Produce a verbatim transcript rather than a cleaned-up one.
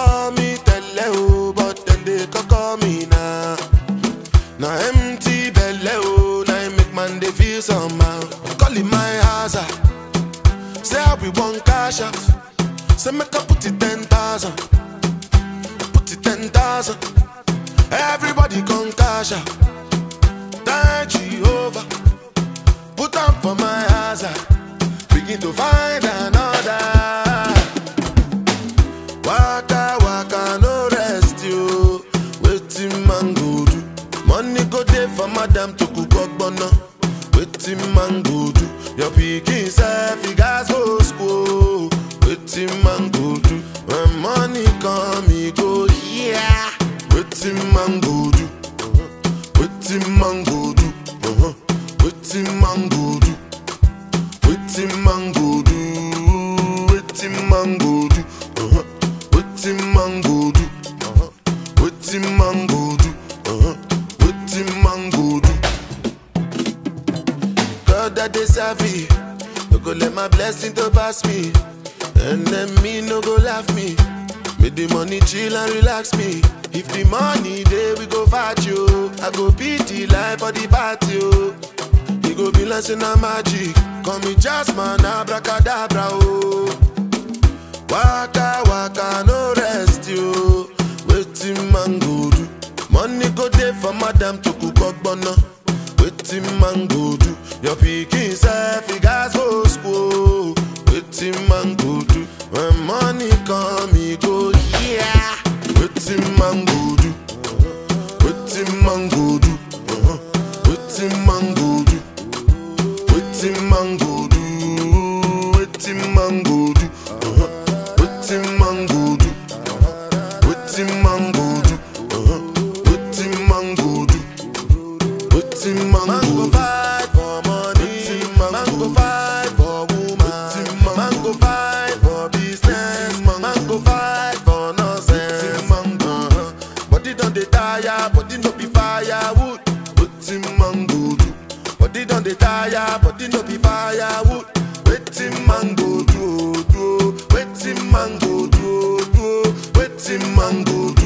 call me tele, but then they call me now. Now empty belly, oh, now I make man they feel somehow. Calling my house, say I be one cash out. Say make I put it ten thousand, put it ten thousand. Everybody come cash out. Thank Jehovah, put on for my house. Begin to find another. Waka waka no rest you. Waiting man go do. Money go there for madam to cook up bono. Waiting man go do. Your picking self, you guys go school. Waiting man go do. When money come, he go yeah. Waiting man go do. Waiting man go do. Uh-huh. Waiting man go do. Waiting man go do. Waiting man go do. Uh-huh. Waiting man go do. Uh-huh. Waiting man go do. Uh-huh. Waiting man go do. God that they serve me, no go let my blessing to pass me. And then me no go laugh me. Make the money chill and relax me. If the money there we go fight you. I go beat the life for the party. You go be lesson of magic. Call me Jasmine abracadabra oh. Waka waka no rest you. Waiting man go do. Money go there for madam to cook up bono. Waiting man go do. Your picking self, you guys go school. Waiting man go do. When money come, he go yeah. Waiting man go do. Waiting man go do. Uh-huh. Waiting man go do. Waiting man go do. Waiting man go do. Uh-huh. Waiting man go do. Uh-huh. Waiting man go do. Uh-huh. Waiting man go do. Waiting man go fight for money. Man go fight for woman. Man go fight for business. Man go fight for nonsense. Uh-huh. Body don't they tire, body no be firewood. Waiting man go do. Body don't they tire, body no be firewood. Waiting man go do, do. Waiting man go do, do. Waiting man go do.